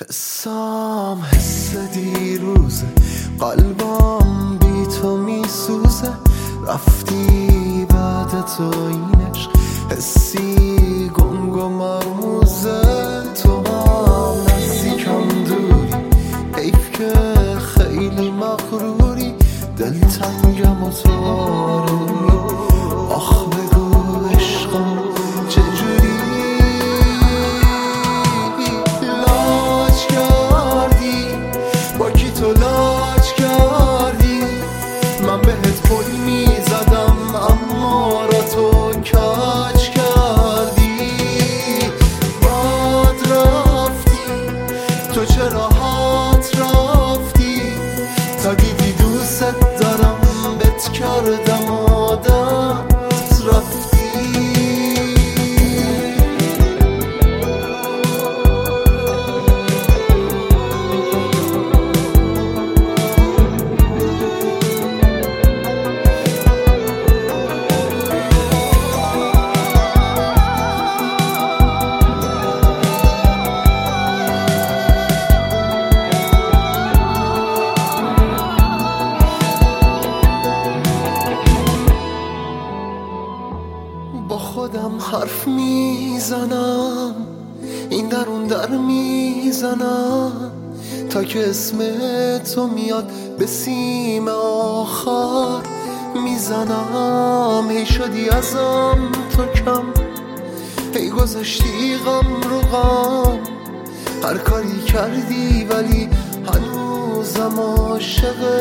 حسام حس دیروزه، قلبم بی تو میسوزه. رفتی بعد تو این عشق حسی گنگ و مرموزه. تو هم نزدیکم دوری، حیف که خیلی مغروری. دلتنگم و تو آروری، آخ بگو عشقم چجوری. لاج کردی با کی تو لاج کردی؟ من بهت پل میزدم اما را تو کج کردی. باد رفتی تو چرا هات رفتی؟ تا دیدی دوست دارم بت کردم عادت رفتی. با خودم حرف میزنم، این در اون در میزنم، تا که اسم تو میاد به سیم آخر میزنم. هی شدی ازم تو کم، هی گذاشتی غم رو غم. هر کاری کردی ولی هنوزم عاشق